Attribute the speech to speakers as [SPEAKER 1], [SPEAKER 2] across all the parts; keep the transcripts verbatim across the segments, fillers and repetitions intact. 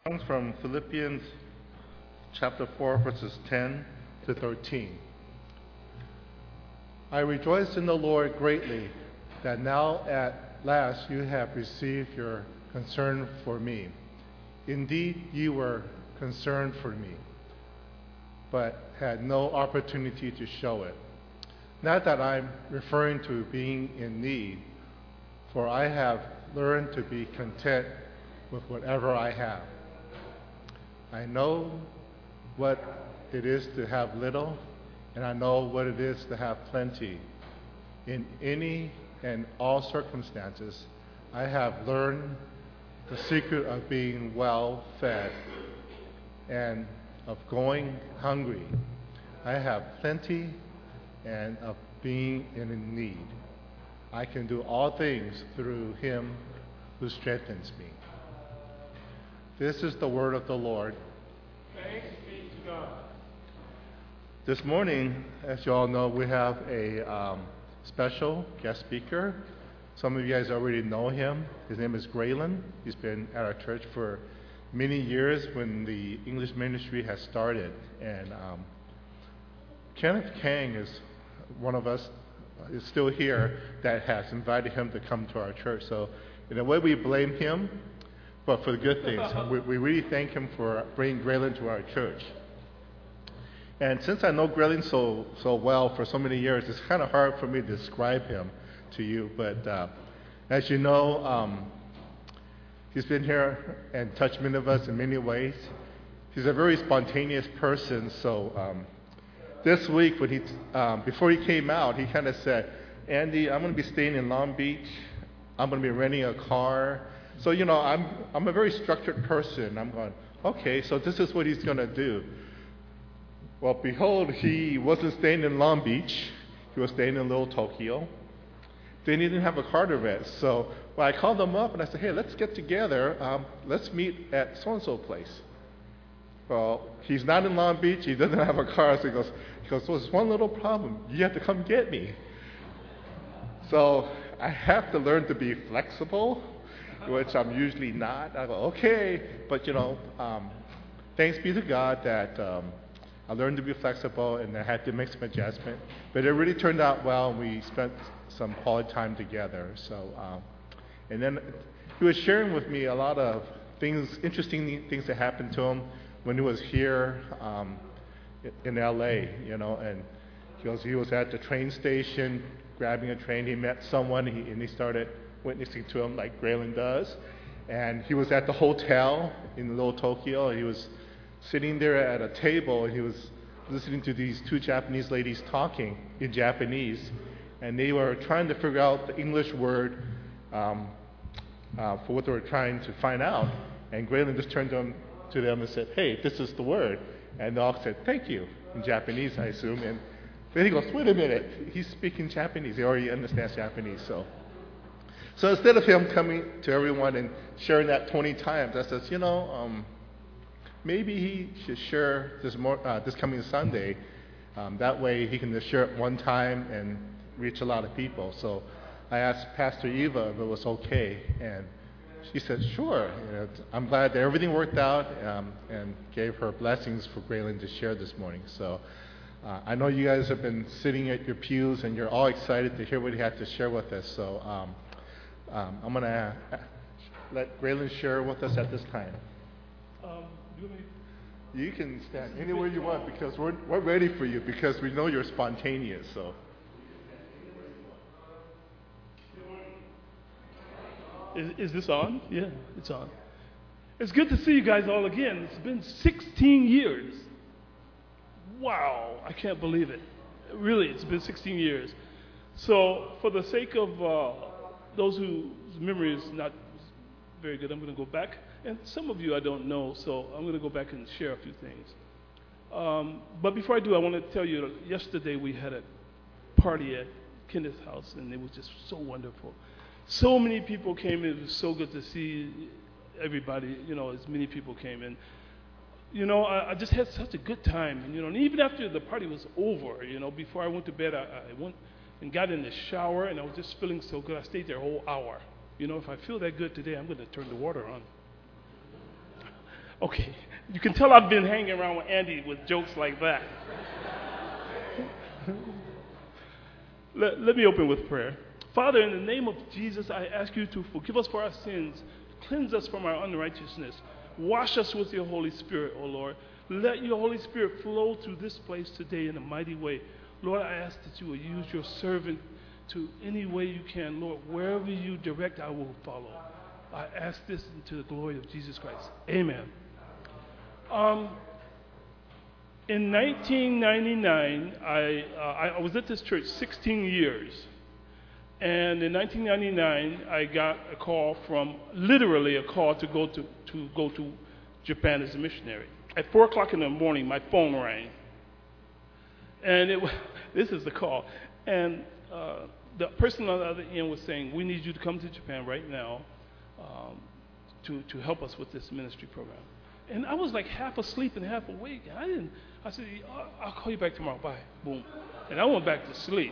[SPEAKER 1] comes from Philippians chapter four, verses ten to thirteen. I rejoice in the Lord greatly that now at last you have received your concern for me. Indeed, you were concerned for me, but had no opportunity to show it. Not that I'm referring to being in need, for I have learned to be content with whatever I have. I know what it is to have little, and I know what it is to have plenty. In any and all circumstances, I have learned the secret of being well fed and of going hungry. I have plenty and of being in need. I can do all things through him who strengthens me. This is the word of the Lord.
[SPEAKER 2] Thanks be to God.
[SPEAKER 1] This morning, as you all know, we have a um, special guest speaker. Some of you guys already know him. His name is Graylin. He's been at our church for many years when the English ministry has started. And um, Kenneth Kang is one of us, uh, is still here, that has invited him to come to our church. So in a way, we blame him, but for the good things. we, we really thank him for bringing Graylin to our church. And since I know Graylin so so well for so many years, it's kind of hard for me to describe him to you. But uh, as you know, um, he's been here and touched many of us in many ways. He's a very spontaneous person. So um, this week, when he um, before he came out, he kind of said, "Andy, I'm going to be staying in Long Beach. I'm going to be renting a car." So, you know, I'm I'm a very structured person. I'm going, okay, so this is what he's going to do. Well, behold, he wasn't staying in Long Beach. He was staying in Little Tokyo. Then he didn't have a car to rent. So well, I called him up and I said, hey, let's get together. Um, let's meet at so-and-so place. Well, he's not in Long Beach. He doesn't have a car. So he goes, he goes, well, there's one little problem. You have to come get me. So I have to learn to be flexible, which I'm usually not. I go, okay, but you know, um, thanks be to God that um, I learned to be flexible and I had to make some adjustment. But it really turned out well, and we spent some quality time together. So, um, and then he was sharing with me a lot of things, interesting things that happened to him when he was here um, in L A. You know, and he goes, he was at the train station grabbing a train. He met someone, he, and he started witnessing to him like Graylin does. And he was at the hotel in Little Tokyo. He was sitting there at a table, and he was listening to these two Japanese ladies talking in Japanese. And they were trying to figure out the English word um, uh, for what they were trying to find out. And Graylin just turned to them, to them and said, hey, this is the word. And they all said, thank you, in Japanese, I assume. And then he goes, wait a minute, he's speaking Japanese. He already understands Japanese, so. So instead of him coming to everyone and sharing that twenty times, I said, you know, um, maybe he should share this more, uh, this coming Sunday. Um, that way he can just share it one time and reach a lot of people. So I asked Pastor Eva if it was okay, and she said, sure. You know, I'm glad that everything worked out, um, and gave her blessings for Graylin to share this morning. So uh, I know you guys have been sitting at your pews, and you're all excited to hear what he had to share with us. So. Um, Um, I'm going to let Graylin share with us at this time.
[SPEAKER 2] Um, you, may...
[SPEAKER 1] you can stand anywhere you want, because we're, we're ready for you, because we know you're spontaneous. So.
[SPEAKER 2] Is, is this on? Yeah, it's on. It's good to see you guys all again. It's been sixteen years. Wow, I can't believe it. Really, it's been sixteen years. So for the sake of uh, those whose memory is not very good, I'm going to go back. And some of you I don't know, so I'm going to go back and share a few things. Um, but before I do, I want to tell you, yesterday we had a party at Kenneth's house, and it was just so wonderful. So many people came in. It was so good to see everybody, you know, as many people came in. You know, I, I just had such a good time. And, you know, and even after the party was over, you know, before I went to bed, I, I went and got in the shower, and I was just feeling so good. I stayed there a whole hour. You know, if I feel that good today, I'm going to turn the water on. Okay, you can tell I've been hanging around with Andy with jokes like that. let, let me open with prayer. Father, in the name of Jesus, I ask you to forgive us for our sins, cleanse us from our unrighteousness, wash us with your Holy Spirit, O Lord. Let your Holy Spirit flow through this place today in a mighty way. Lord, I ask that you will use your servant to any way you can. Lord, wherever you direct, I will follow. I ask this into the glory of Jesus Christ. Amen. Um, in nineteen ninety-nine, I, uh, I, I was at this church sixteen years. And in nineteen ninety-nine, I got a call from, literally a call to go to, to go to Japan as a missionary. At four o'clock in the morning, my phone rang. And it was, this is the call. And uh, the person on the other end was saying, we need you to come to Japan right now um, to, to help us with this ministry program. And I was like half asleep and half awake. And I didn't, I said, I'll call you back tomorrow. Bye. Boom. And I went back to sleep.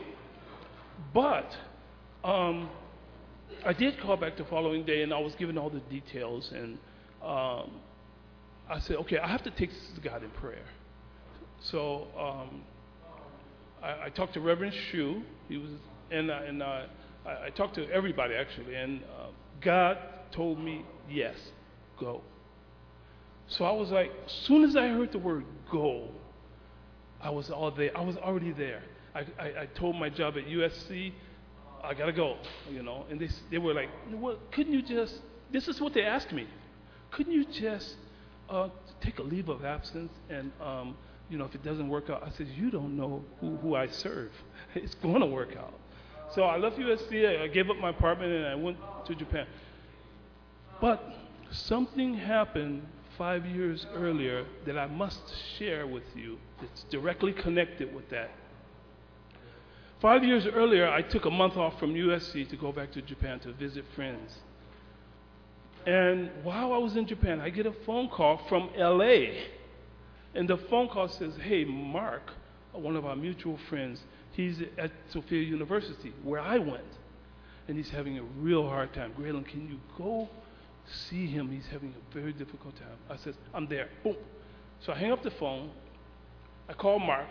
[SPEAKER 2] But um, I did call back the following day, and I was given all the details. And um, I said, okay, I have to take this to God in prayer. So um, I, I talked to Reverend Shu. He was, and, uh, and uh, I, I talked to everybody, actually. And uh, God told me, yes, go. So I was like, as soon as I heard the word go, I was all there. I was already there. I, I, I told my job at U S C, I got to go, you know. And they, they were like, well, couldn't you just, this is what they asked me, couldn't you just uh, take a leave of absence and, um, you know, if it doesn't work out. I said, you don't know who, who I serve. It's going to work out. So I left U S C, I gave up my apartment, and I went to Japan. But something happened five years earlier that I must share with you. It's directly connected with that. Five years earlier, I took a month off from U S C to go back to Japan to visit friends. And while I was in Japan, I get a phone call from L A. And the phone call says, hey, Mark, one of our mutual friends, he's at Sophia University, where I went. And he's having a real hard time. Graylin, can you go see him? He's having a very difficult time. I said, I'm there. Boom. So I hang up the phone. I call Mark.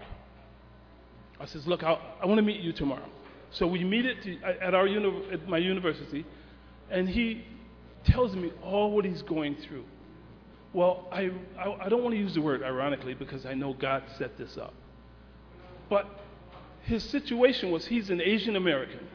[SPEAKER 2] I says, look, I'll, I want to meet you tomorrow. So we meet at, the, at, our uni- at my university, and he tells me all what he's going through. Well, I, I, I don't want to use the word ironically because I know God set this up. But his situation was he's an Asian American.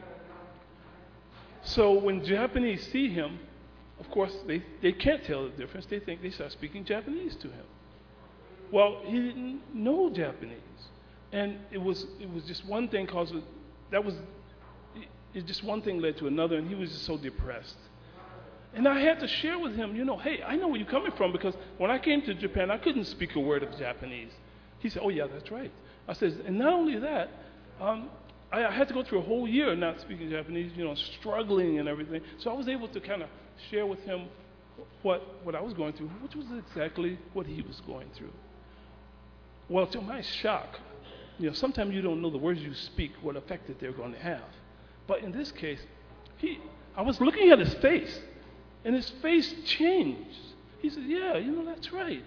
[SPEAKER 2] So when Japanese see him, of course, they, they can't tell the difference. They think they start speaking Japanese to him. Well, he didn't know Japanese. And it was it was just one thing caused, that was, it, it just one thing led to another, and he was just so depressed. And I had to share with him, you know, hey, I know where you're coming from, because when I came to Japan, I couldn't speak a word of Japanese. He said, oh, yeah, that's right. I said, and not only that, um, I, I had to go through a whole year not speaking Japanese, you know, struggling and everything. So I was able to kind of share with him what, what I was going through, which was exactly what he was going through. Well, to my shock, you know, sometimes you don't know the words you speak, what effect that they're going to have. But in this case, he, I was looking at his face, and his face changed. He said, yeah, you know, that's right.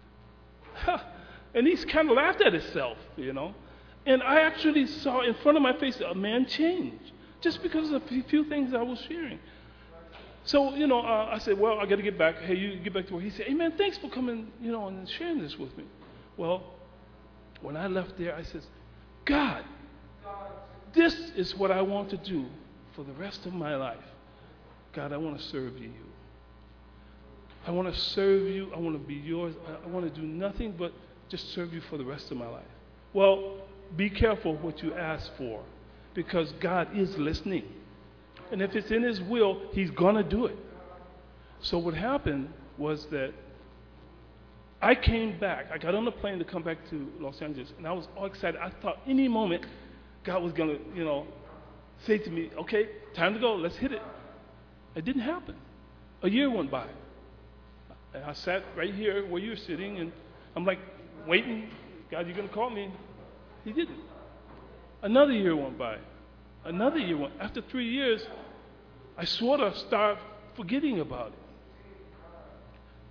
[SPEAKER 2] And he's kind of laughed at himself, you know. And I actually saw in front of my face a man change just because of a few things I was sharing. So, you know, uh, I said, well, I got to get back. Hey, you get back to work. He said, hey, man, thanks for coming, you know, and sharing this with me. Well, when I left there, I said, God, this is what I want to do for the rest of my life. God, I want to serve you. I want to serve you. I want to be yours. I want to do nothing but just serve you for the rest of my life. Well, be careful what you ask for, because God is listening. And if it's in his will, he's going to do it. So what happened was that I came back. I got on the plane to come back to Los Angeles, and I was all excited. I thought any moment God was going to, you know, say to me, okay, time to go. Let's hit it. It didn't happen. A year went by. And I sat right here where you're sitting, and I'm like, waiting. God, you're going to call me. He didn't. Another year went by. Another year went. After three years, I sort of started forgetting about it.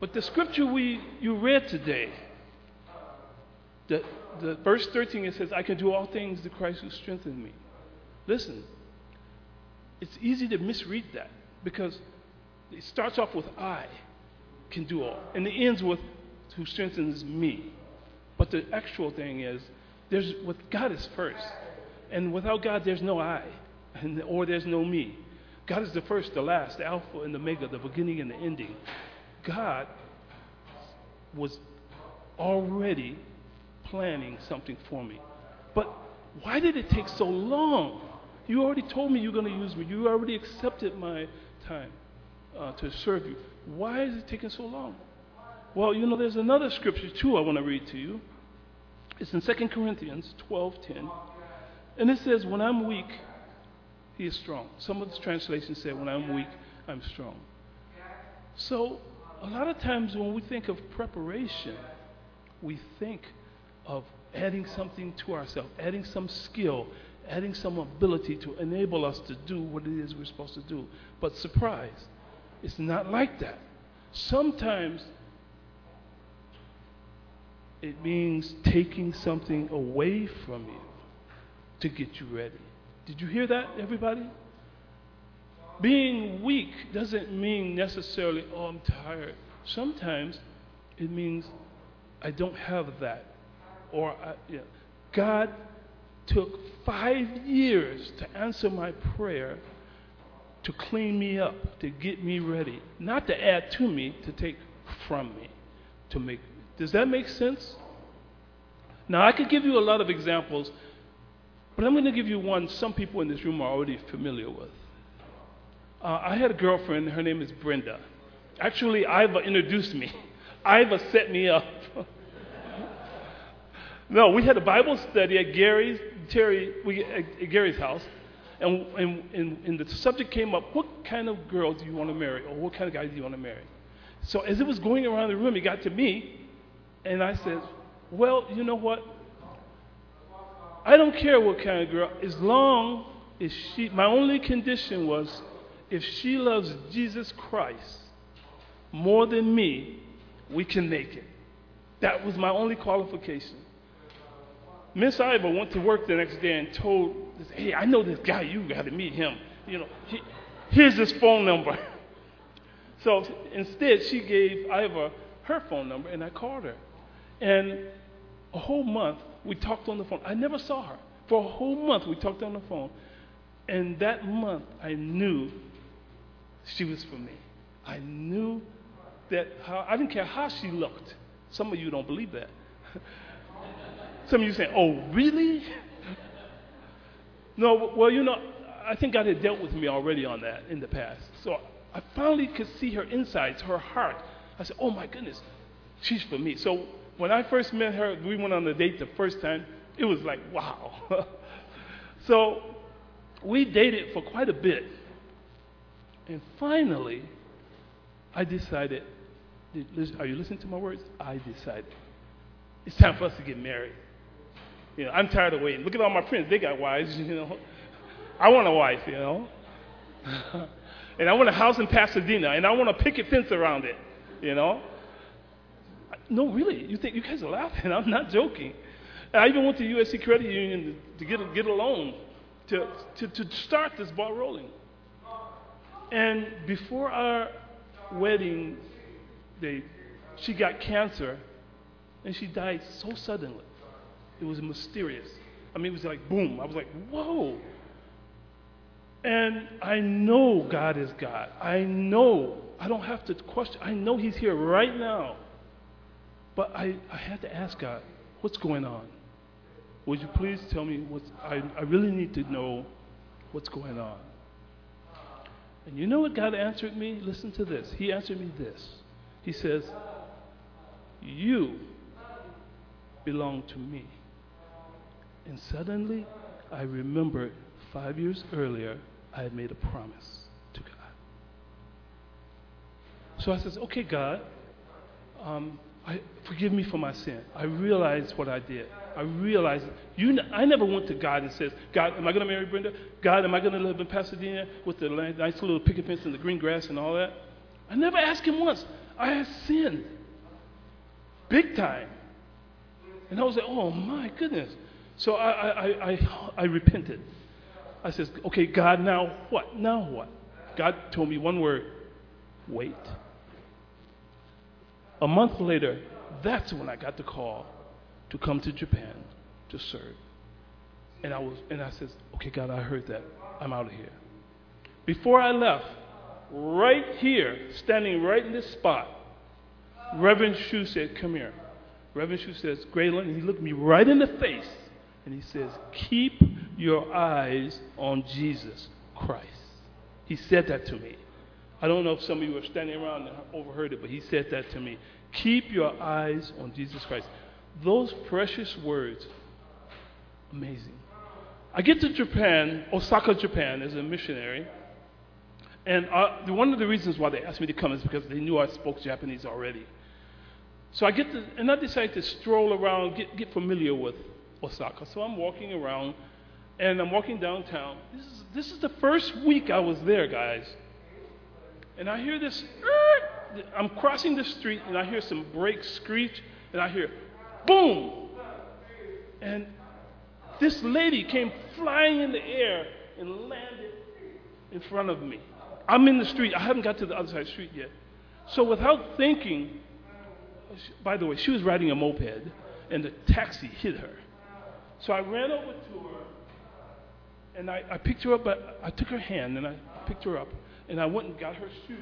[SPEAKER 2] But the scripture we you read today, the, the verse thirteen, it says, I can do all things through Christ who strengthens me. Listen, it's easy to misread that because it starts off with I can do all, and it ends with who strengthens me. But the actual thing is, there's with God is first, and without God there's no I, and, or there's no me. God is the first, the last, the Alpha and the Omega, the beginning and the ending. God was already planning something for me. But why did it take so long? You already told me you're going to use me. You already accepted my time uh, to serve you. Why is it taking so long? Well, you know, there's another scripture, too, I want to read to you. It's in Second Corinthians twelve ten. And it says, when I'm weak, he is strong. Some of the translations say, when I'm weak, I'm strong. So, a lot of times when we think of preparation, we think of adding something to ourselves, adding some skill, adding some ability to enable us to do what it is we're supposed to do. But surprise, it's not like that. Sometimes it means taking something away from you to get you ready. Did you hear that, everybody? Being weak doesn't mean necessarily, oh, I'm tired. Sometimes it means I don't have that. Or I, you know, God took five years to answer my prayer, to clean me up, to get me ready. Not to add to me, to take from me. To make. Does that make sense? Now, I could give you a lot of examples, but I'm going to give you one some people in this room are already familiar with. Uh, I had a girlfriend, her name is Brenda. Actually, Iva introduced me. Iva set me up. No, we had a Bible study at Gary's, Terry, we, at, at Gary's house, and, and, and, and the subject came up, what kind of girl do you want to marry, or what kind of guy do you want to marry? So as it was going around the room, it got to me, and I said, well, you know what? I don't care what kind of girl, as long as she, my only condition was, if she loves Jesus Christ more than me, we can make it. That was my only qualification. Miss Iva went to work the next day and told, hey, I know this guy, you got to meet him. You know, he, here's his phone number. So instead, she gave Iva her phone number, and I called her. And a whole month, we talked on the phone. I never saw her. For a whole month, we talked on the phone. And that month, I knew she was for me. I knew that how, I didn't care how she looked. Some of you don't believe that. Some of you say, oh, really? No, well, you know, I think God had dealt with me already on that in the past. So I finally could see her insides, her heart. I said, oh, my goodness, she's for me. So when I first met her, we went on a date the first time. It was like, wow. So we dated for quite a bit. And finally, I decided, are you listening to my words? I decided, it's time for us to get married. You know, I'm tired of waiting. Look at all my friends. They got wives, you know. I want a wife, you know. And I want a house in Pasadena, and I want a picket fence around it, you know. No, really. You think you guys are laughing. I'm not joking. I even went to U S C Credit Union to, to get, a, get a loan to, to, to start this ball rolling. And before our wedding day, she got cancer, and she died so suddenly. It was mysterious. I mean, it was like, boom. I was like, whoa. And I know God is God. I know. I don't have to question. I know he's here right now. But I, I had to ask God, what's going on? Would you please tell me what's, I, I really need to know what's going on. And you know what God answered me? Listen to this. He answered me this. He says, you belong to me. And suddenly, I remembered five years earlier, I had made a promise to God. So I said, okay, God, um, I, forgive me for my sin. I realized what I did. I realized, you. I never went to God and said, God, am I going to marry Brenda? God, am I going to live in Pasadena with the nice little picket fence and the green grass and all that? I never asked him once. I had sinned. Big time. And I was like, oh my goodness. So I, I, I, I repented. I said, okay, God, now what? Now what? God told me one word, wait. A month later, that's when I got the call to come to Japan to serve. And I was, and I said, okay, God, I heard that. I'm out of here. Before I left, right here, standing right in this spot, Reverend Shu said, come here. Reverend Shu says, Graylin, and he looked me right in the face, and he says, keep your eyes on Jesus Christ. He said that to me. I don't know if some of you were standing around and overheard it, but he said that to me. Keep your eyes on Jesus Christ. Those precious words, amazing. I get to Japan, Osaka, Japan, as a missionary, and uh, one of the reasons why they asked me to come is because they knew I spoke Japanese already. So I get to, and I decided to stroll around, get, get familiar with Osaka. So I'm walking around, and I'm walking downtown. This is, this is the first week I was there, guys. And I hear this, I'm crossing the street, and I hear some brakes screech, and I hear, boom! And this lady came flying in the air and landed in front of me. I'm in the street. I haven't got to the other side of the street yet. So without thinking, by the way, she was riding a moped, and the taxi hit her. So I ran over to her, and I, I picked her up, but I took her hand, and I picked her up, and I went and got her shoes.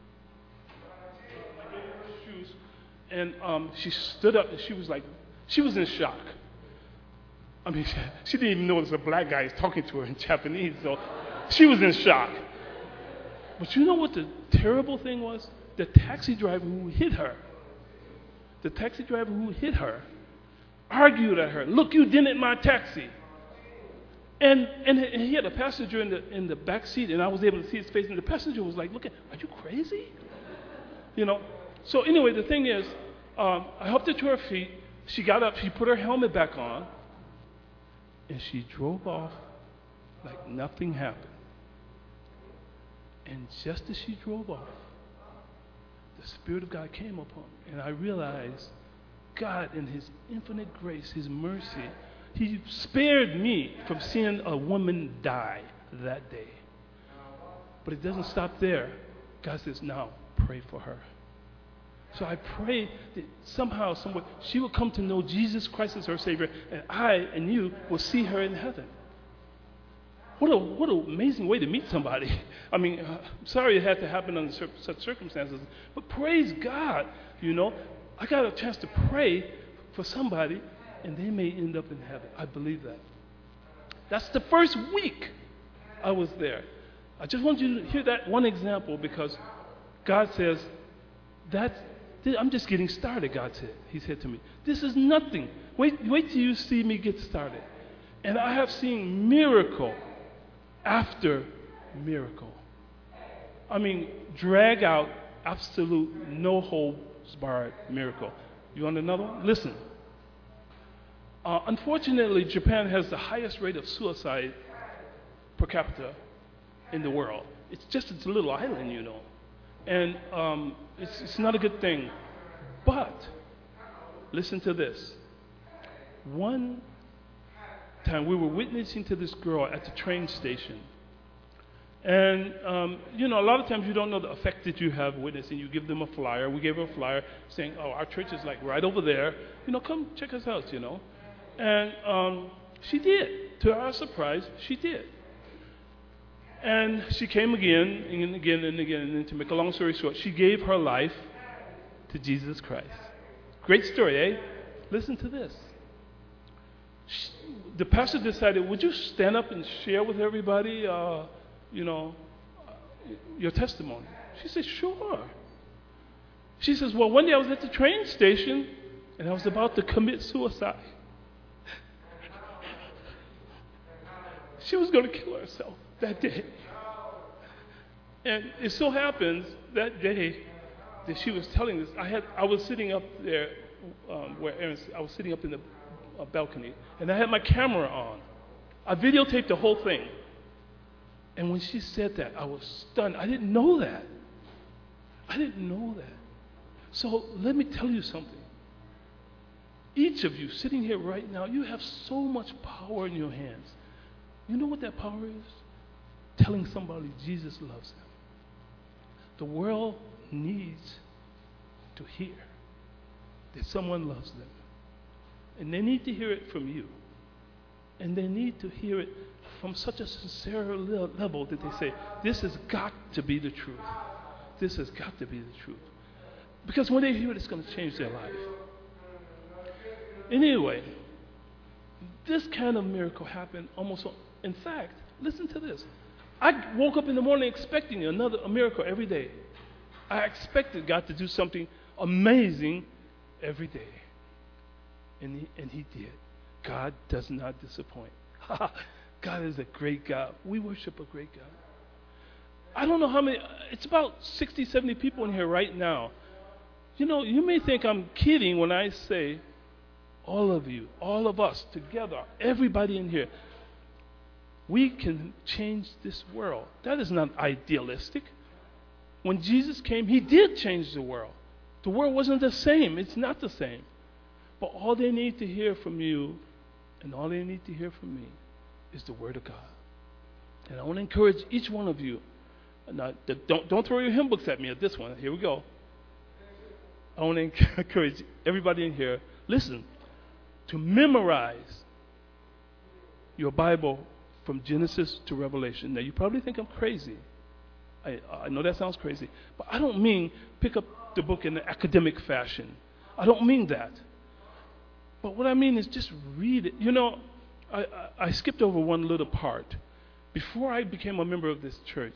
[SPEAKER 2] I gave her her shoes, and um, she stood up, and she was like, she was in shock. I mean, she, she didn't even know it was a black guy talking to her in Japanese, so she was in shock. But you know what the terrible thing was? The taxi driver who hit her, the taxi driver who hit her argued at her, look, you didn't my taxi. And, and he had a passenger in the, in the back seat, and I was able to see his face, and the passenger was like, look, are you crazy? You know? So anyway, the thing is, um, I helped her to her feet. She got up, she put her helmet back on, and she drove off like nothing happened. And just as she drove off, the Spirit of God came upon me, and I realized God, in His infinite grace, His mercy, He spared me from seeing a woman die that day. But it doesn't stop there. God says, now pray for her. So I pray that somehow, somewhere, she will come to know Jesus Christ as her Savior, and I and you will see her in heaven. What a what an amazing way to meet somebody. I mean, uh, sorry it had to happen under cir- such circumstances, but praise God, you know. I got a chance to pray for somebody, and they may end up in heaven. I believe that. That's the first week I was there. I just want you to hear that one example, because God says, that's, I'm just getting started, God said. He said to me, this is nothing. Wait, wait till you see me get started. And I have seen miracle after miracle. I mean, drag out, absolute, no holds barred miracle. You want another one? Listen. Uh, unfortunately, Japan has the highest rate of suicide per capita in the world. It's just it's a little island, you know. And um, it's, it's not a good thing. But, listen to this. One time we were witnessing to this girl at the train station. And, um, you know, a lot of times you don't know the effect that you have witnessing. You give them a flyer. We gave her a flyer saying, oh, our church is like right over there. You know, come check us out, you know. And um, she did. To our surprise, she did. And she came again and again and again. And to make a long story short, she gave her life to Jesus Christ. Great story, eh? Listen to this. She, the pastor decided, would you stand up and share with everybody, uh, you know, your testimony? She said, sure. She says, well, one day I was at the train station and I was about to commit suicide. She was going to kill herself that day. And it so happens that day that she was telling this, I had I was sitting up there um, where Aaron, I was sitting up in the uh, balcony, and I had my camera on. I videotaped the whole thing. And when she said that, I was stunned. I didn't know that. I didn't know that. So let me tell you something. Each of you sitting here right now, you have so much power in your hands. You know what that power is? Telling somebody Jesus loves them. The world needs to hear that someone loves them. And they need to hear it from you. And they need to hear it from such a sincere level that they say, this has got to be the truth. This has got to be the truth. Because when they hear it, it's going to change their life. Anyway, this kind of miracle happened almost, in fact, listen to this. I woke up in the morning expecting another a miracle every day. I expected God to do something amazing every day. And he, and he did. God does not disappoint. God is a great God. We worship a great God. I don't know how many, it's about sixty, seventy people in here right now. You know, you may think I'm kidding when I say all of you, all of us together, everybody in here, we can change this world. That is not idealistic. When Jesus came, he did change the world. The world wasn't the same. It's not the same. But all they need to hear from you and all they need to hear from me is the Word of God. And I want to encourage each one of you. Now, don't, don't throw your hymn books at me at this one. Here we go. I want to encourage everybody in here, listen, to memorize your Bible from Genesis to Revelation. Now, you probably think I'm crazy. I, I know that sounds crazy. But I don't mean pick up the book in an academic fashion. I don't mean that. But what I mean is just read it. You know, I, I, I skipped over one little part. Before I became a member of this church,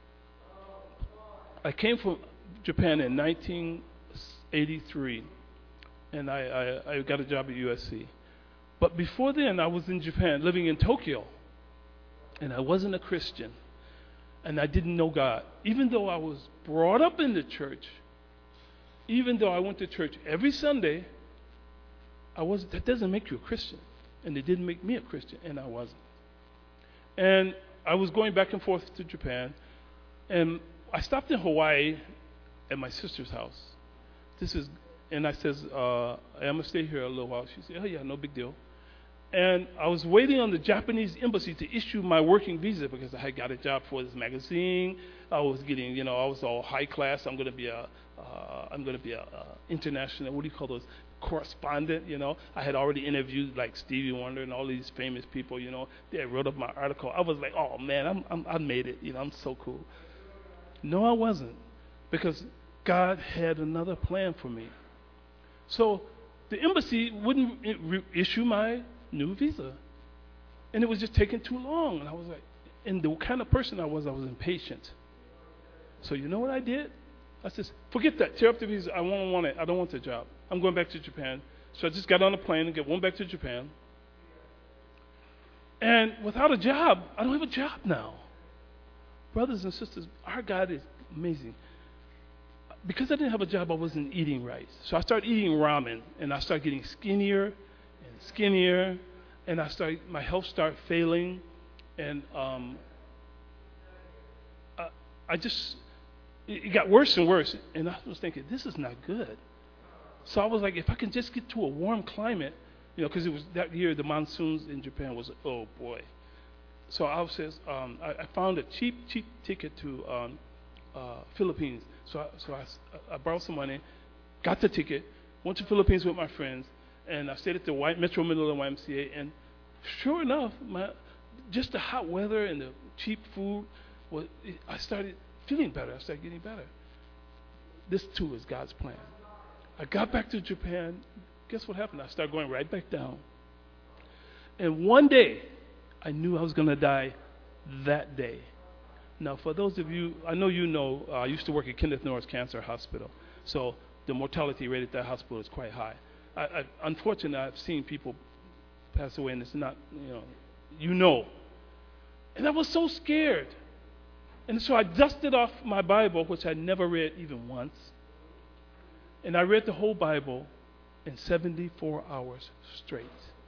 [SPEAKER 2] I came from Japan in nineteen eighty-three, and I, I, I got a job at U S C. But before then, I was in Japan, living in Tokyo, and I wasn't a Christian, and I didn't know God. Even though I was brought up in the church, even though I went to church every Sunday, I wasn't. That doesn't make you a Christian, and it didn't make me a Christian, and I wasn't. And I was going back and forth to Japan, and I stopped in Hawaii at my sister's house. This is, and I says, uh, I'm gonna stay here a little while. She said, oh yeah, no big deal. And I was waiting on the Japanese embassy to issue my working visa because I had got a job for this magazine. I was getting, you know, I was all high class. I'm gonna be a, uh, I'm gonna be a uh, international. What do you call those? Correspondent. You know, I had already interviewed like Stevie Wonder and all these famous people. You know, they wrote up my article. I was like, oh man, I'm, I'm I made it. You know, I'm so cool. No, I wasn't, because God had another plan for me. So the embassy wouldn't re- issue my new visa, and it was just taking too long. And I was like, and the kind of person I was, I was impatient. So you know what I did? I said, forget that. Tear up the visa. I won't want it. I don't want the job. I'm going back to Japan. So I just got on a plane and get one back to Japan. And without a job, I don't have a job now. Brothers and sisters, our God is amazing. Because I didn't have a job, I wasn't eating right. So I started eating ramen, and I started getting skinnier and skinnier, and I started, my health started failing, and um, I, I just, it, it got worse and worse, and I was thinking, this is not good. So I was like, if I can just get to a warm climate, you know, because it was that year, the monsoons in Japan was, oh boy. So I says, um, I, I found a cheap, cheap ticket to um, uh, Philippines. So, I, so I, I borrowed some money, got the ticket, went to Philippines with my friends, and I stayed at the White Metro Manila Y M C A. And sure enough, my, just the hot weather and the cheap food, was, it, I started feeling better. I started getting better. This too is God's plan. I got back to Japan. Guess what happened? I started going right back down. And one day, I knew I was going to die that day. Now, for those of you, I know you know, uh, I used to work at Kenneth Norris Cancer Hospital. So the mortality rate at that hospital is quite high. I, I, unfortunately, I've seen people pass away, and it's not, you know, you know. And I was so scared. And so I dusted off my Bible, which I never read even once. And I read the whole Bible in seventy-four hours straight.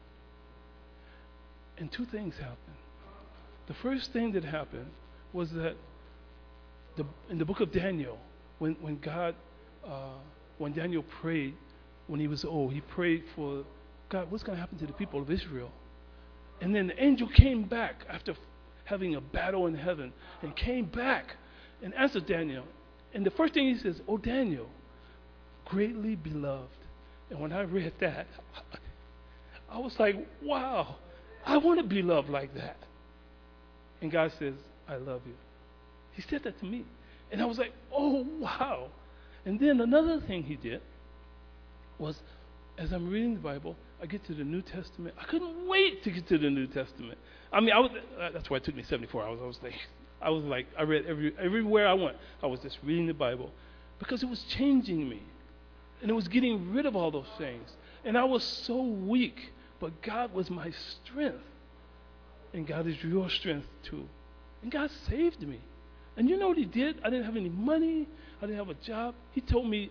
[SPEAKER 2] And two things happened. The first thing that happened was that the, in the book of Daniel, when, when God uh, when Daniel prayed, when he was old, he prayed for, God, what's going to happen to the people of Israel? And then the angel came back after having a battle in heaven and came back and answered Daniel. And the first thing he says, oh, Daniel, greatly beloved. And when I read that, I was like, wow, I want to be loved like that. And God says, I love you. He said that to me. And I was like, oh, wow. And then another thing he did was, as I'm reading the Bible, I get to the New Testament. I couldn't wait to get to the New Testament. I mean, I was, uh, that's why it took me seventy-four hours. I was like, I was like, I read every, everywhere I went. I was just reading the Bible because it was changing me. And it was getting rid of all those things. And I was so weak, but God was my strength. And God is your strength too. And God saved me. And you know what he did? I didn't have any money. I didn't have a job. He told me,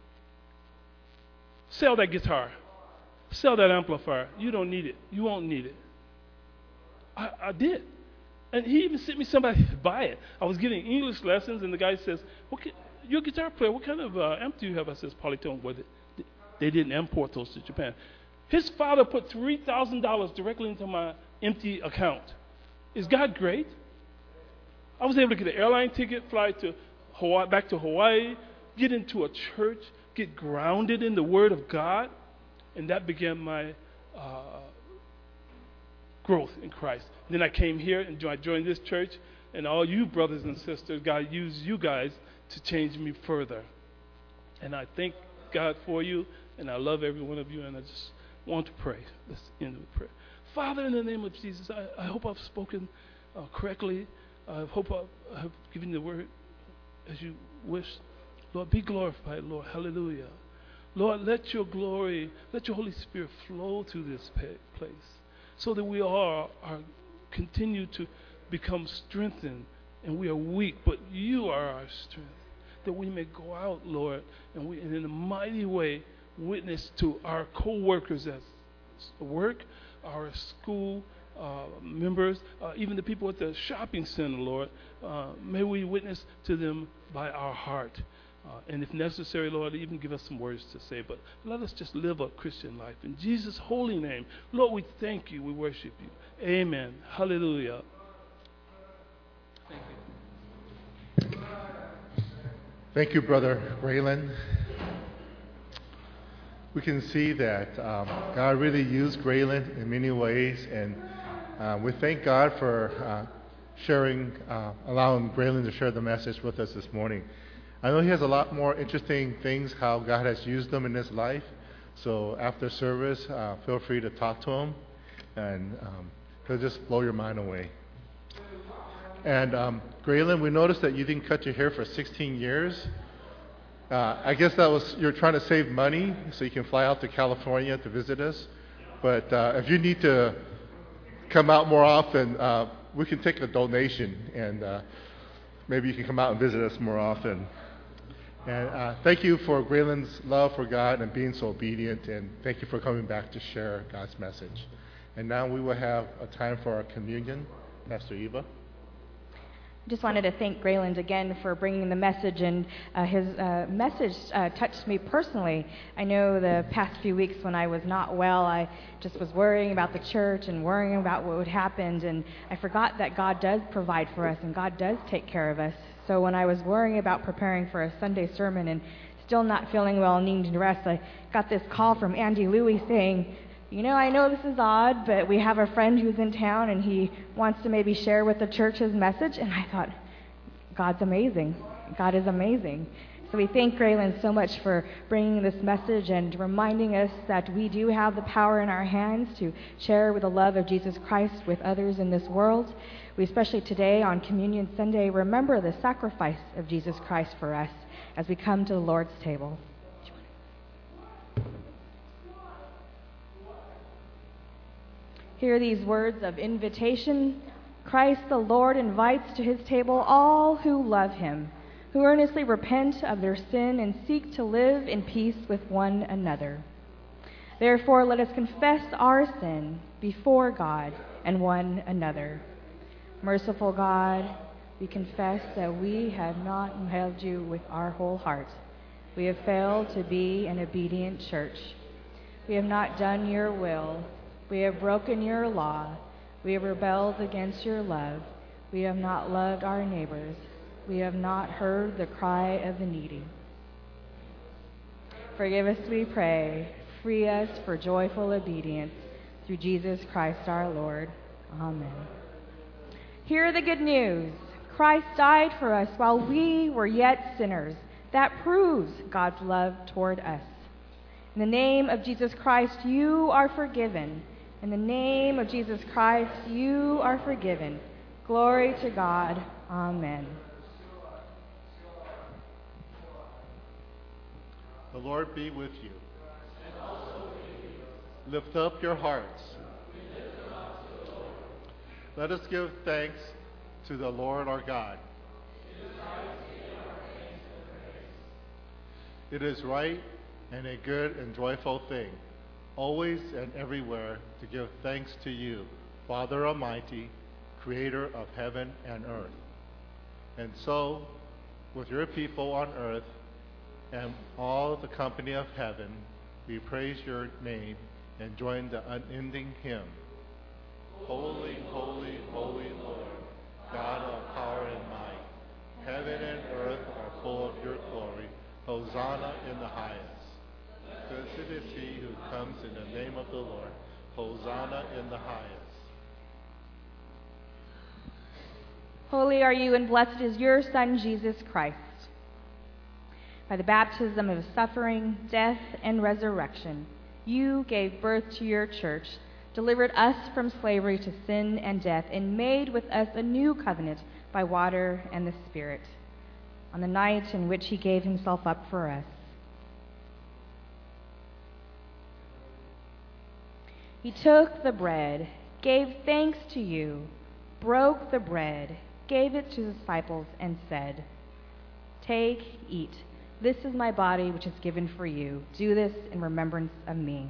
[SPEAKER 2] sell that guitar. Sell that amplifier. You don't need it. You won't need it. I, I did. And he even sent me somebody to buy it. I was getting English lessons, and the guy says, what can, you're a guitar player. What kind of uh, amp do you have? I says, Polytone. Well, they, they didn't import those to Japan. His father put three thousand dollars directly into my empty account. Is God great? I was able to get an airline ticket, fly to Hawaii, back to Hawaii, get into a church, get grounded in the Word of God, and that began my uh, growth in Christ. And then I came here and I joined this church, and all you brothers and sisters, God used you guys to change me further. And I thank God for you, and I love every one of you, and I just want to pray. Let's end with prayer. Father, in the name of Jesus, I, I hope I've spoken uh, correctly. I hope I have given the word as you wish. Lord, be glorified, Lord. Hallelujah. Lord, let your glory, let your Holy Spirit flow through this place so that we all are continue to become strengthened, and we are weak, but you are our strength, that we may go out, Lord, and we, and in a mighty way, witness to our co-workers at work, our school uh, members, uh, even the people at the shopping center, Lord. Uh, may we witness to them by our heart. Uh, and if necessary, Lord, even give us some words to say. But let us just live a Christian life. In Jesus' holy name, Lord, we thank you. We worship you. Amen. Hallelujah. Thank you.
[SPEAKER 1] Thank you, Brother Graylin. We can see that um, God really used Graylin in many ways, and uh, we thank God for uh, sharing, uh, allowing Graylin to share the message with us this morning. I know he has a lot more interesting things, how God has used them in his life. So after service, uh, feel free to talk to him, and um, he'll just blow your mind away. And um, Graylin, we noticed that you didn't cut your hair for sixteen years. Uh, I guess that was you're trying to save money so you can fly out to California to visit us. But uh, if you need to come out more often, uh, we can take a donation, and uh, maybe you can come out and visit us more often. And uh, thank you for Graylin's love for God and being so obedient, and thank you for coming back to share God's message. And now we will have a time for our communion. Pastor Eva.
[SPEAKER 3] I just wanted to thank Graylin again for bringing the message, and uh, his uh, message uh, touched me personally. I know the past few weeks when I was not well, I just was worrying about the church and worrying about what would happen, and I forgot that God does provide for us and God does take care of us. So when I was worrying about preparing for a Sunday sermon and still not feeling well and needing to rest, I got this call from Andy Louie saying, you know, I know this is odd, but we have a friend who's in town, and he wants to maybe share with the church his message. And I thought, God's amazing. God is amazing. So we thank Graylin so much for bringing this message and reminding us that we do have the power in our hands to share with the love of Jesus Christ with others in this world. We especially today on Communion Sunday remember the sacrifice of Jesus Christ for us as we come to the Lord's table. Hear these words of invitation. Christ the Lord invites to his table all who love him, who earnestly repent of their sin and seek to live in peace with one another. Therefore, let us confess our sin before God and one another. Merciful God, we confess that we have not loved you with our whole heart. We have failed to be an obedient church. We have not done your will. We have broken your law. We have rebelled against your love. We have not loved our neighbors. We have not heard the cry of the needy. Forgive us, we pray. Free us for joyful obedience through Jesus Christ our Lord. Amen. Hear the good news. Christ died for us while we were yet sinners. That proves God's love toward us. In the name of Jesus Christ, you are forgiven. In the name of Jesus Christ, you are forgiven. Glory to God. Amen.
[SPEAKER 1] The Lord be with you. Lift up your hearts. Let us give thanks to the Lord our God. It is right and a good and joyful thing, always and everywhere, to give thanks to you, Father Almighty, Creator of heaven and earth. And so, with your people on earth and all the company of heaven, we praise your name and join the unending hymn. Holy, holy, holy Lord, God of power and might, heaven and earth are full of your glory. Hosanna in the highest. Blessed is he who comes in the name of the Lord. Hosanna in the highest.
[SPEAKER 3] Holy are you, and blessed is your Son, Jesus Christ. By the baptism of his suffering, death, and resurrection, you gave birth to your church, delivered us from slavery to sin and death, and made with us a new covenant by water and the Spirit, on the night in which he gave himself up for us. He took the bread, gave thanks to you, broke the bread, gave it to the disciples, and said, "Take, eat. This is my body, which is given for you. Do this in remembrance of me."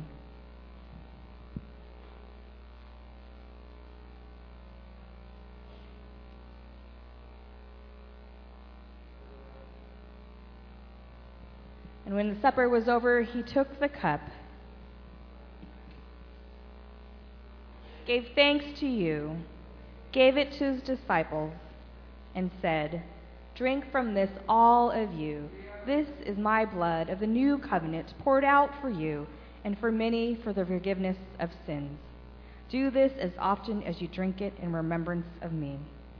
[SPEAKER 3] And when the supper was over, he took the cup, gave thanks to you, gave it to his disciples, and said, "Drink from this, all of you. This is my blood of the new covenant, poured out for you and for many for the forgiveness of sins. Do this as often as you drink it in remembrance of me."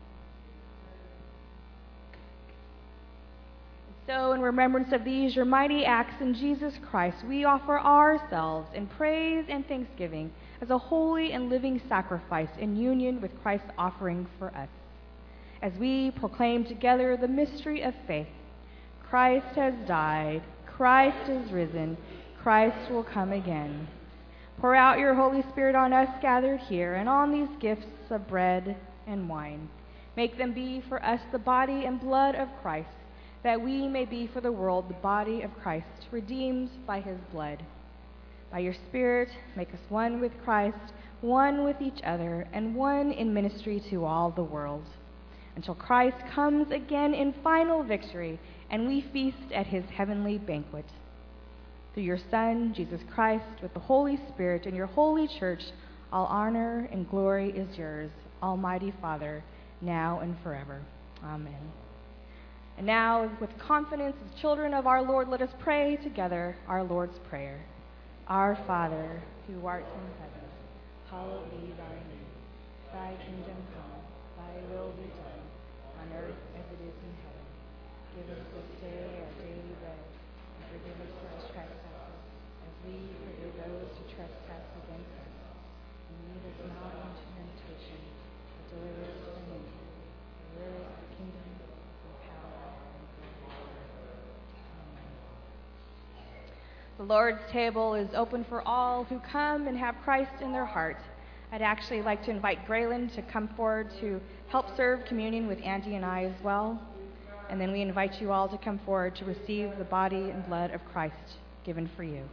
[SPEAKER 3] So, in remembrance of these, your mighty acts in Jesus Christ, we offer ourselves in praise and thanksgiving as a holy and living sacrifice in union with Christ's offering for us. As we proclaim together the mystery of faith, Christ has died, Christ is risen, Christ will come again. Pour out your Holy Spirit on us gathered here and on these gifts of bread and wine. Make them be for us the body and blood of Christ, that we may be for the world the body of Christ, redeemed by his blood. By your Spirit, make us one with Christ, one with each other, and one in ministry to all the world, until Christ comes again in final victory and we feast at his heavenly banquet. Through your Son, Jesus Christ, with the Holy Spirit and your holy church, all honor and glory is yours, Almighty Father, now and forever. Amen. And now, with confidence as children of our Lord, let us pray together our Lord's Prayer. Our Father, who art in heaven, hallowed be thy name. Thy kingdom come, thy will be done, on earth as it is in heaven. Give us this day our daily bread, and forgive us our trespasses, as we forgive those who trespass against us. And lead us not into temptation, but deliver us from evil. For yours is the kingdom, and power, and glory. Amen. The Lord's table is open for all who come and have Christ in their heart. I'd actually like to invite Graylin to come forward to help serve communion with Andy and I as well. And then we invite you all to come forward to receive the body and blood of Christ given for you.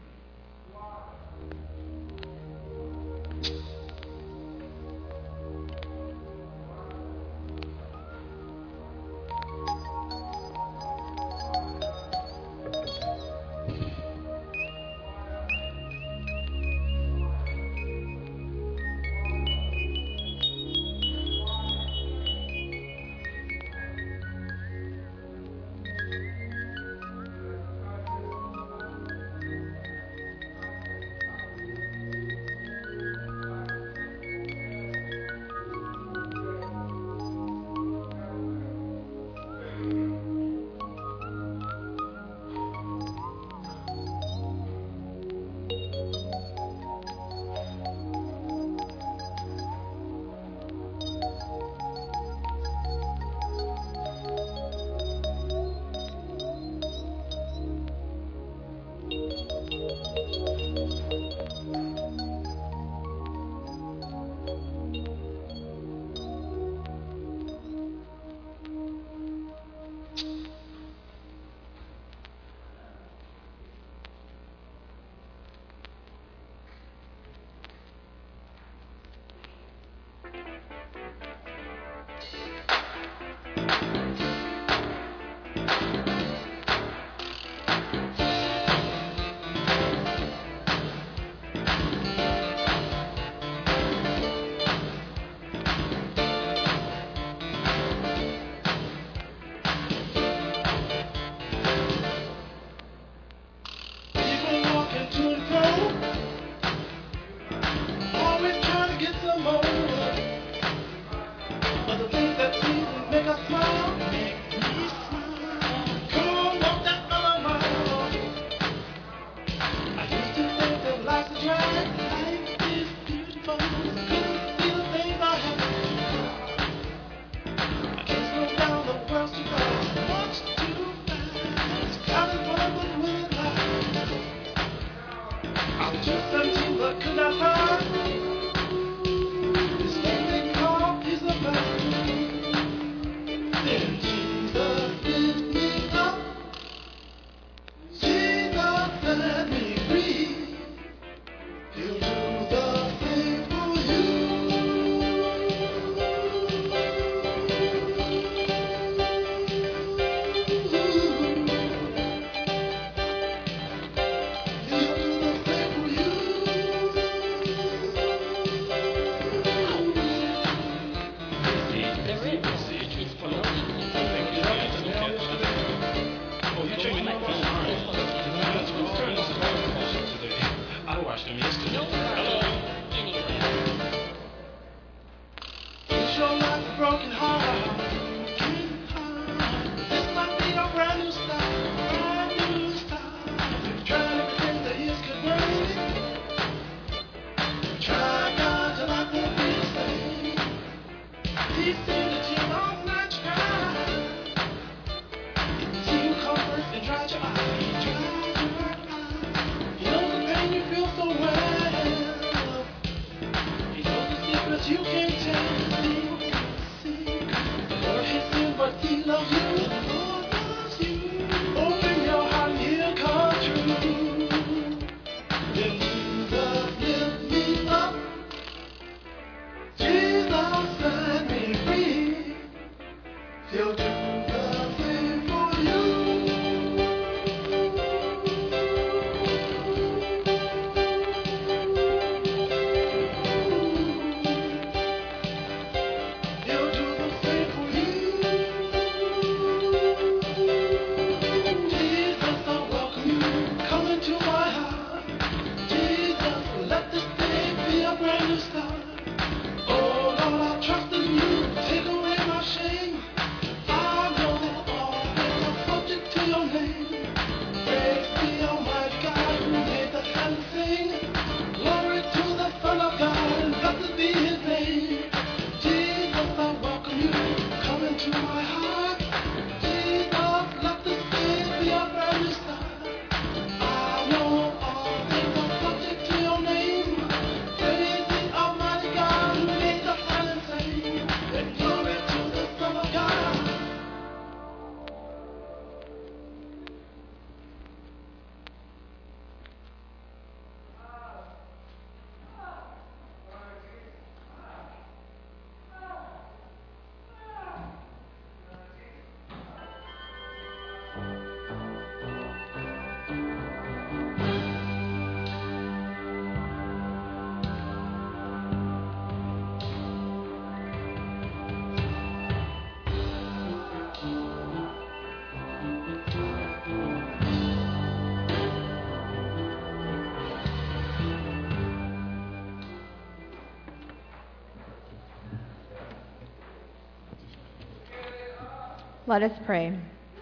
[SPEAKER 3] Let us pray.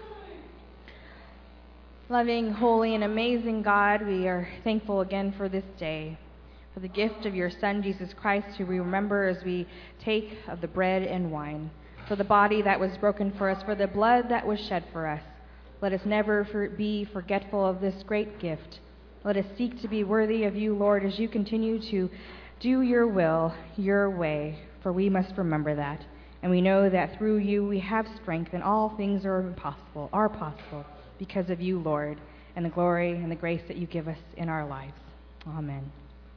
[SPEAKER 3] Loving, holy, and amazing God, we are thankful again for this day, for the gift of your Son, Jesus Christ, who we remember as we take of the bread and wine, for the body that was broken for us, for the blood that was shed for us. Let us never for, be forgetful of this great gift. Let us seek to be worthy of you, Lord, as you continue to do your will, your way, for we must remember that. And we know that through you we have strength, and all things are possible, are possible because of you, Lord, and the glory and the grace that you give us in our lives. Amen.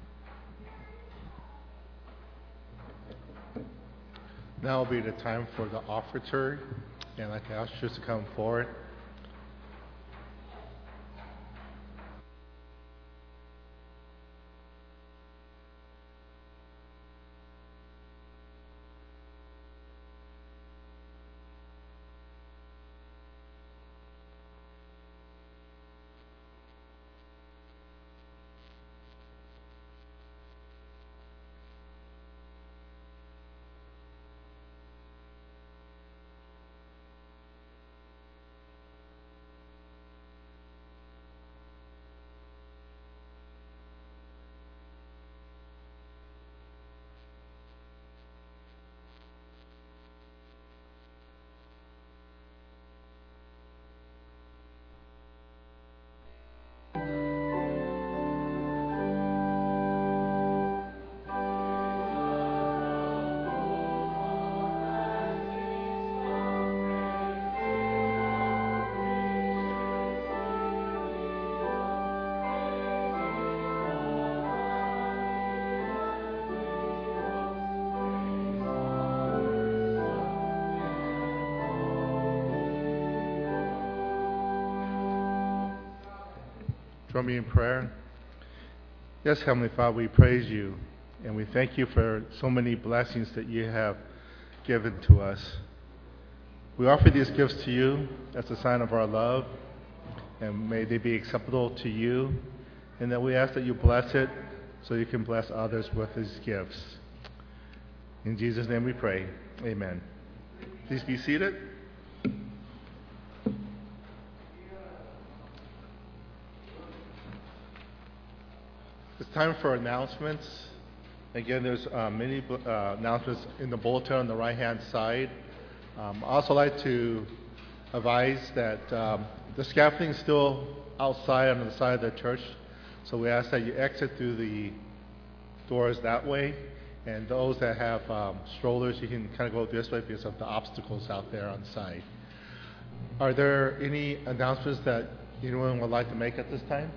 [SPEAKER 1] Now will be the time for the offertory, and I'd like to ask you to come forward. Join me in prayer. Yes, Heavenly Father, we praise you, and we thank you for so many blessings that you have given to us. We offer these gifts to you as a sign of our love, and may they be acceptable to you, and that we ask that you bless it so you can bless others with these gifts. In Jesus' name we pray. Amen. Please be seated. It's time for announcements. Again, there's uh, many uh, announcements in the bulletin on the right-hand side. Um, I also like to advise that um, the scaffolding is still outside on the side of the church, so we ask that you exit through the doors that way. And those that have um, strollers, you can kind of go this way because of the obstacles out there on the side. Are there any announcements that anyone would like to make at this time?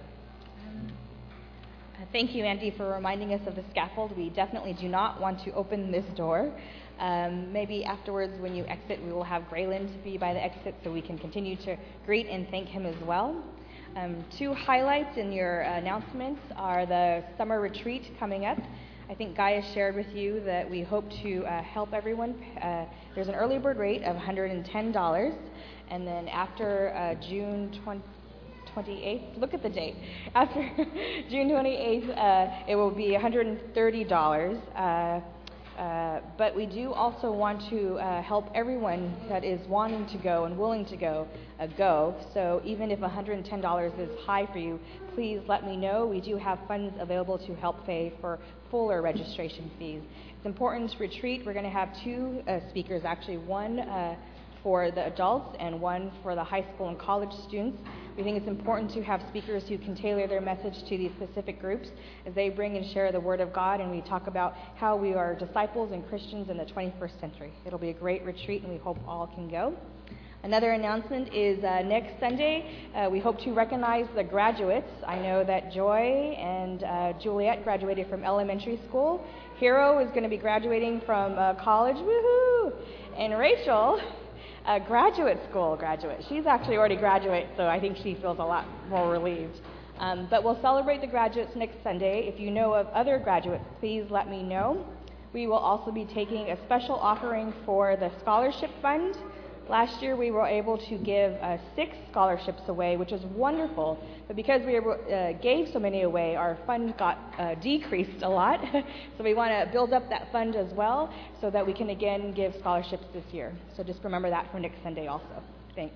[SPEAKER 3] Uh, Thank you, Andy, for reminding us of the scaffold. We definitely do not want to open this door. Um, maybe afterwards, when you exit, we will have Grayland be by the exit so we can continue to greet and thank him as well. Um, two highlights in your announcements are the summer retreat coming up. I think Guy has shared with you that we hope to uh, help everyone. Uh, there's an early bird rate of one hundred ten dollars, and then after uh, June twenty-eighth, look at the date, after June twenty-eighth, uh, it will be one hundred thirty dollars. Uh, uh, but we do also want to uh, help everyone that is wanting to go and willing to go, uh, go. So even if one hundred ten dollars is high for you, please let me know. We do have funds available to help pay for fuller registration fees. It's important to retreat. We're going to have two uh, speakers, actually, one uh, for the adults and one for the high school and college students. We think it's important to have speakers who can tailor their message to these specific groups as they bring and share the Word of God, and we talk about how we are disciples and Christians in the twenty-first century. It'll be a great retreat, and we hope all can go. Another announcement is uh, next Sunday, uh, we hope to recognize the graduates. I know that Joy and uh, Juliet graduated from elementary school. Hero is going to be graduating from uh, college, woohoo! And Rachel, a graduate school graduate. She's actually already graduate, so I think she feels a lot more relieved. Um, but we'll celebrate the graduates next Sunday. If you know of other graduates, please let me know. We will also be taking a special offering for the scholarship fund. Last year we were able to give uh, six scholarships away, which is wonderful. But because we uh, gave so many away, our fund got uh, decreased a lot. So we want to build up that fund as well so that we can again give scholarships this year. So just remember that for next Sunday also. Thanks.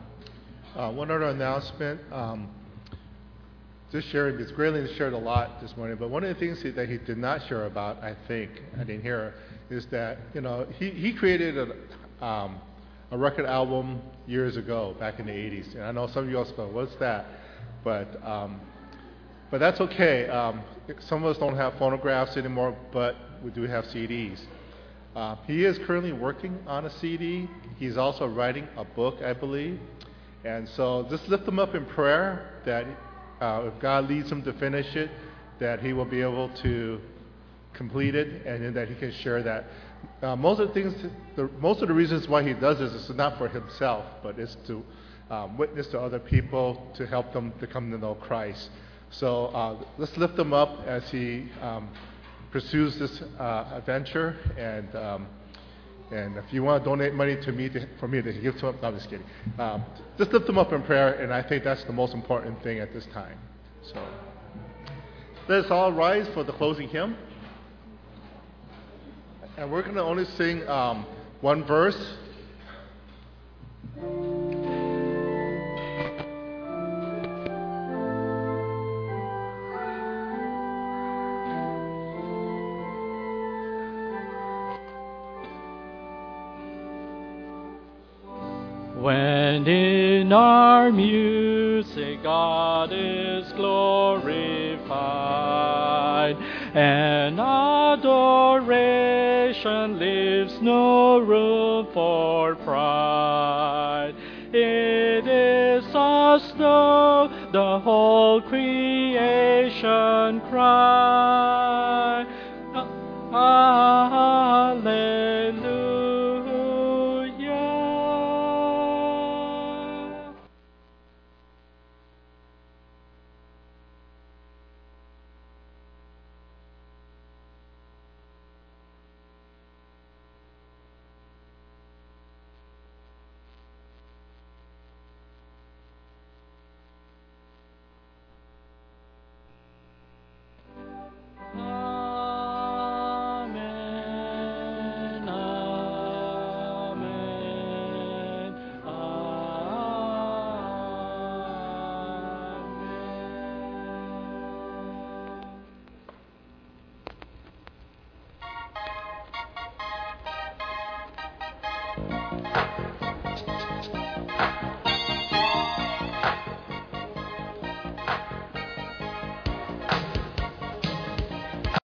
[SPEAKER 1] Uh, one other announcement. Um, just sharing, because Grayling shared a lot this morning, but one of the things that he did not share about, I think, I didn't hear, is that, you know, he, he created a... Um, a record album years ago, back in the eighties. And I know some of you also go, what's that? But um, but that's okay. Um, some of us don't have phonographs anymore, but we do have C Ds. Uh, he is currently working on a C D. He's also writing a book, I believe. And so just lift him up in prayer that uh, if God leads him to finish it, that he will be able to complete it, and then that he can share that. Uh, most of the things, the, most of the reasons why he does this is not for himself, but it's to um, witness to other people, to help them to come to know Christ. So uh, let's lift him up as he um, pursues this uh, adventure. And um, and if you want to donate money to me to, for me to give to him, no, I'm just kidding. Um, just lift him up in prayer, and I think that's the most important thing at this time. So let us all rise for the closing hymn. And we're going to only sing um, one verse.
[SPEAKER 4] When in our music God is glorified, and adoration leaves no room for pride, it is as though the whole creation cry, Alleluia.
[SPEAKER 3] Amen.